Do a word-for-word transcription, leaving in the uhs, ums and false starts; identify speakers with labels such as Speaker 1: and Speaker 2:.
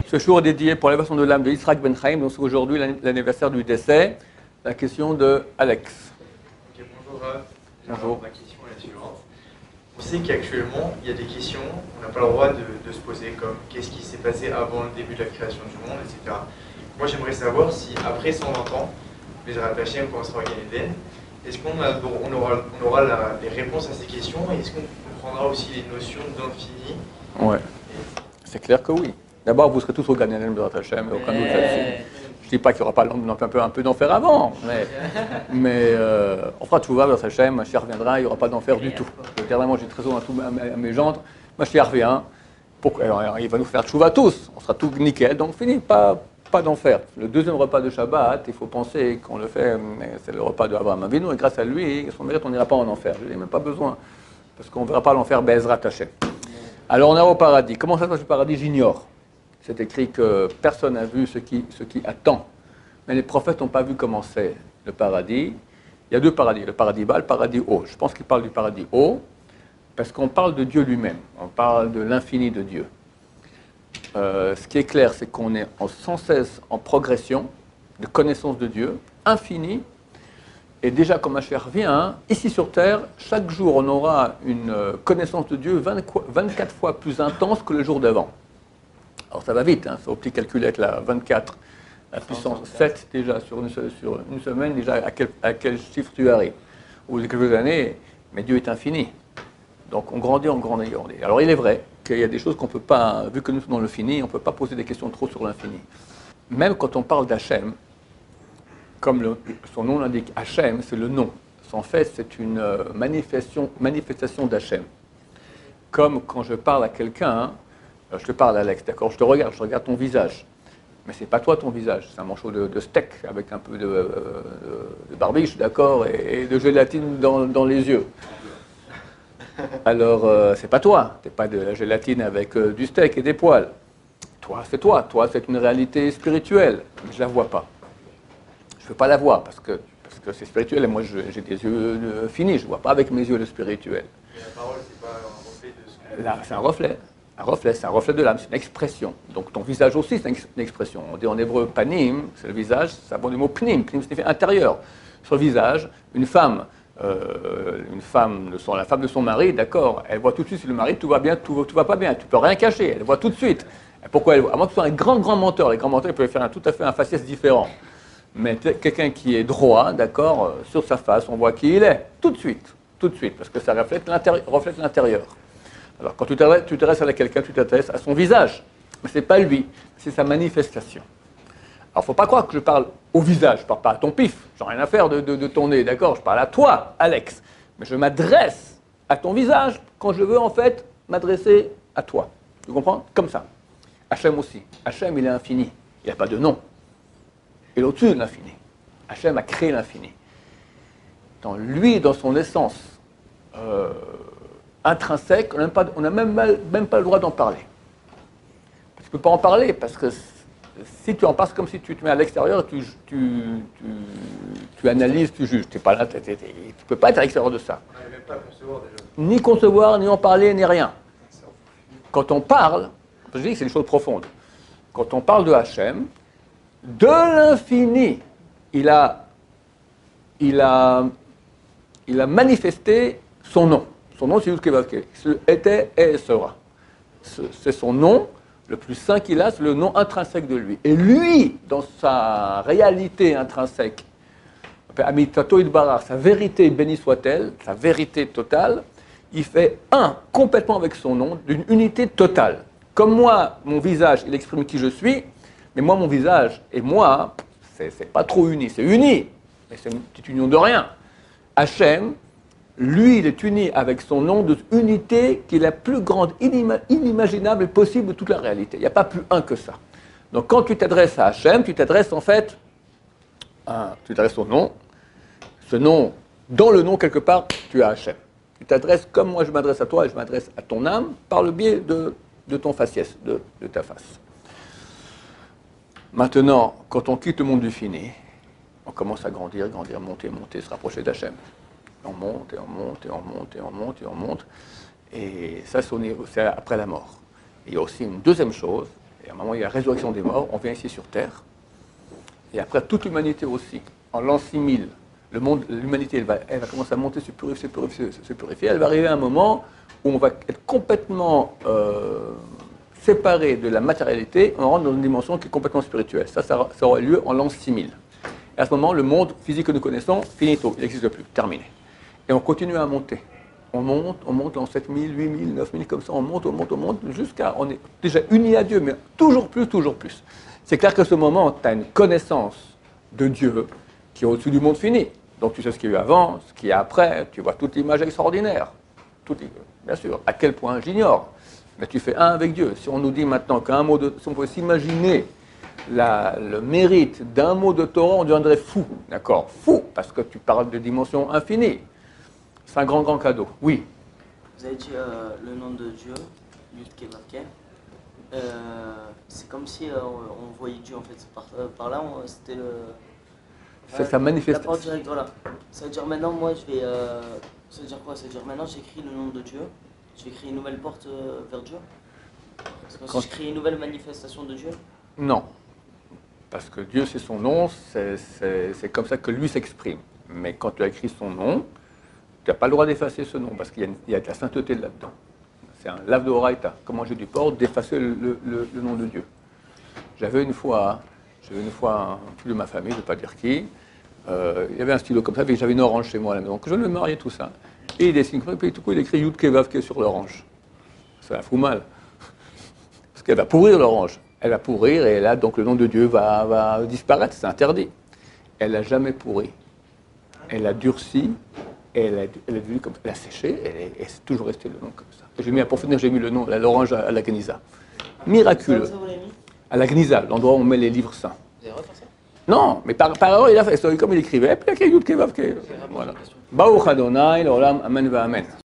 Speaker 1: Ce jour est dédié pour l'élévation de l'âme de Yitzhak Ben Chaim, donc c'est aujourd'hui l'anniversaire du décès. La question de Alex.
Speaker 2: Ok, bonjour Rav.
Speaker 1: Bonjour.
Speaker 2: Ma question est la suivante. On sait qu'actuellement, il y a des questions qu'on n'a pas le droit de, de se poser, comme qu'est-ce qui s'est passé avant le début de la création du monde, et cetera. Moi, j'aimerais savoir si, après cent vingt ans, les Hashem, quand on sera au Gan Eden, est-ce qu'on a, on aura, on aura la, les réponses à ces questions, et est-ce qu'on comprendra aussi les notions d'infini?
Speaker 1: Ouais. C'est clair que oui. D'abord, vous serez tous au Gan Eden de Hashem, aucun doute là-dessus. Je ne dis pas qu'il n'y aura pas un peu, un peu d'enfer avant, mais, mais euh, on fera tchouva vers Hashem, Mashiach reviendra, il n'y aura pas d'enfer du tout. Dernièrement, j'ai très souvent à mes gendres, Mashiach revient, pourquoi, alors, il va nous faire tchouva tous, on sera tout nickel, donc fini, pas, pas d'enfer. Le deuxième repas de Shabbat, il faut penser qu'on le fait, c'est le repas de Abraham Avinu, et grâce à lui, son mérite, on n'ira pas en enfer. Je n'ai même pas besoin, parce qu'on ne verra pas l'enfer Be'ezrat Hashem. Alors on est au paradis. Comment ça se passe le paradis? J'ignore. C'est écrit que personne n'a vu ce qui, ce qui attend. Mais les prophètes n'ont pas vu comment c'est le paradis. Il y a deux paradis, le paradis bas et le paradis haut. Je pense qu'il parle du paradis haut, parce qu'on parle de Dieu lui-même. On parle de l'infini de Dieu. Euh, ce qui est clair, c'est qu'on est en, sans cesse en progression de connaissance de Dieu, infini. Et déjà, comme Mashiach revient, ici sur Terre, chaque jour, on aura une connaissance de Dieu vingt-quatre fois plus intense que le jour d'avant. Alors ça va vite, hein, c'est au petit calculette, là, vingt-quatre, la puissance sept déjà, sur une, sur une semaine, déjà à quel, à quel chiffre tu arrives. Au bout de quelques années, mais Dieu est infini. Donc on grandit, on grandit, on grandit. Alors il est vrai qu'il y a des choses qu'on ne peut pas, vu que nous sommes dans le fini, on ne peut pas poser des questions trop sur l'infini. Même quand on parle d'Hachem, comme le, son nom l'indique, Hachem, c'est le nom. En fait, c'est une manifestation, manifestation d'Hachem. Comme quand je parle à quelqu'un, je te parle, Alex, d'accord, je te regarde, je regarde ton visage. Mais c'est pas toi ton visage, c'est un morceau de, de steak avec un peu de, de, de barbiche, d'accord, et, et de gélatine dans, dans les yeux. Alors, euh, c'est pas toi, c'est pas de la gélatine avec euh, du steak et des poils. Toi, c'est toi, toi, c'est une réalité spirituelle, mais je la vois pas. Je ne peux pas la voir parce que parce que c'est spirituel et moi j'ai des yeux euh, finis, je ne vois pas avec mes yeux le spirituel.
Speaker 2: Et la parole, c'est pas un reflet de ce que...
Speaker 1: Là, c'est un reflet. Un reflet, c'est un reflet de l'âme, c'est une expression. Donc ton visage aussi, c'est une expression. On dit en hébreu panim, c'est le visage, ça vient du mot pnim. Pnim signifie intérieur. Sur le visage, une femme, euh, une femme de son, la femme de son mari, d'accord, elle voit tout de suite si le mari, tout va bien, tout, tout va pas bien. Tu peux rien cacher, elle voit tout de suite. Et pourquoi elle voit? À moins que ce soit un grand, grand menteur. Les grands menteurs, ils peuvent faire un, tout à fait un faciès différent. Mais quelqu'un qui est droit, d'accord, euh, sur sa face, on voit qui il est, tout de suite, tout de suite, parce que ça reflète l'intérieur. Alors, quand tu t'adresses à quelqu'un, tu t'adresses à son visage. Mais ce n'est pas lui, c'est sa manifestation. Alors, il ne faut pas croire que je parle au visage, je ne parle pas à ton pif, je n'ai rien à faire de, de, de ton nez, d'accord? Je parle à toi, Alex. Mais je m'adresse à ton visage quand je veux, en fait, m'adresser à toi. Tu comprends? Comme ça. Hachem aussi. Hachem, il est infini. Il n'y a pas de nom. Il est au-dessus de l'infini. Hachem a créé l'infini. Dans lui, dans son essence, euh, intrinsèque, on n'a pas, on même, même pas le droit d'en parler. Tu ne peux pas en parler parce que si tu en parles, c'est comme si tu te mets à l'extérieur, tu, tu, tu, tu analyses, tu juges. Tu ne peux pas être à l'extérieur de ça.
Speaker 2: On n'arrive même pas à concevoir déjà.
Speaker 1: Ni concevoir, ni en parler, ni rien. Quand on parle, je dis que c'est une chose profonde. Quand on parle de Hachem, de l'infini, il a, il, a, il a manifesté son nom. Son nom, c'est Yud-Kei-Vav-Kei. Ce était et sera. C'est son nom, le plus saint qu'il a, c'est le nom intrinsèque de lui. Et lui, dans sa réalité intrinsèque, Amitato Idbarach, sa vérité, béni soit-elle, sa vérité totale, il fait un complètement avec son nom, d'une unité totale. Comme moi, mon visage, il exprime qui je suis, mais moi, mon visage et moi, c'est pas trop uni. C'est uni, mais c'est une petite union de rien. Hachem, lui, il est uni avec son nom de unité qui est la plus grande, inima inimaginable et possible de toute la réalité. Il n'y a pas plus un que ça. Donc quand tu t'adresses à Hachem, tu t'adresses en fait, à, tu t'adresses au nom. Ce nom, dans le nom quelque part, tu as Hachem. Tu t'adresses comme moi je m'adresse à toi et je m'adresse à ton âme par le biais de, de ton faciès, de, de ta face. Maintenant, quand on quitte le monde du fini, on commence à grandir, grandir, monter, monter, se rapprocher d'Hachem. On monte, et on monte, et on monte, et on monte, et on monte. Et ça, c'est après la mort. Et il y a aussi une deuxième chose, Et à un moment, il y a la résurrection des morts, on vient ici sur Terre. Et après, toute l'humanité aussi, en l'an six mille, le monde, l'humanité, elle va, elle va commencer à monter, se purifier, se purifier, se purifier. Elle va arriver à un moment où on va être complètement euh, séparé de la matérialité, on rentre dans une dimension qui est complètement spirituelle. Ça, ça, ça aura lieu en l'an six mille. Et à ce moment, le monde physique que nous connaissons, finito, il n'existe plus, terminé. Et on continue à monter. On monte, on monte en sept mille, huit mille, neuf mille, comme ça, on monte, on monte, on monte, jusqu'à, on est déjà unis à Dieu, mais toujours plus, toujours plus. C'est clair qu'à ce moment, tu as une connaissance de Dieu qui est au-dessus du monde fini. Donc tu sais ce qu'il y a eu avant, ce qu'il y a après, tu vois toute l'image extraordinaire. Tout, bien sûr, à quel point j'ignore. Mais tu fais un avec Dieu. Si on nous dit maintenant qu'un mot de... Si on pouvait s'imaginer la, le mérite d'un mot de Torah, on deviendrait fou. D'accord? Fou, parce que tu parles de dimension infinie. C'est un grand, grand cadeau. Oui.
Speaker 3: Vous avez dit euh, le nom de Dieu, Yud Kei Vav Kei. Euh, c'est comme si euh, on voyait Dieu en fait. Par, euh, par là, on, c'était le...
Speaker 1: C'est sa manifestation.
Speaker 3: La porte directe, voilà. Ça veut dire maintenant, moi, je vais... Euh, ça veut dire quoi? Ça veut dire maintenant, j'écris le nom de Dieu. Je vais créer une nouvelle porte euh, vers Dieu. Parce que
Speaker 1: Quand...
Speaker 3: si je crée une nouvelle manifestation de Dieu.
Speaker 1: Non. Parce que Dieu, c'est son nom, c'est comme ça que lui s'exprime. Mais quand tu as écrit son nom, tu n'as pas le droit d'effacer ce nom, parce qu'il y, y a de la sainteté là-dedans. C'est un lave de Horaïta, comme manger du porc, d'effacer le, le, le nom de Dieu. J'avais une fois, j'avais une fois un fils de ma famille, je ne vais pas dire qui, euh, il y avait un stylo comme ça, et j'avais une orange chez moi à la maison, donc je me mariais tout ça. Et il dessine, et puis tout coup il écrit Yud Kei Vav Kei sur l'orange. Ça la fout mal, parce qu'elle va pourrir l'orange. Elle va pourrir, et là, donc le nom de Dieu va, va disparaître, c'est interdit. Elle n'a jamais pourri. Elle a durci, et elle a, elle a, devenu comme, elle a séché, et, et c'est toujours resté le nom comme ça. J'ai mis, pour finir, j'ai mis le nom, l'orange à, à la Gnisa. Miraculeux.
Speaker 3: Ça, ça, vous l'avez mis ?
Speaker 1: À la Gnisa, l'endroit où on met les livres saints.
Speaker 3: Vous avez refait ça ?
Speaker 1: Non, mais par parole, il a fait, comme il écrivait, et puis il y a Yud Kei Vav Kei. Voilà. Baruch Adonai, l'olam, amen va amen.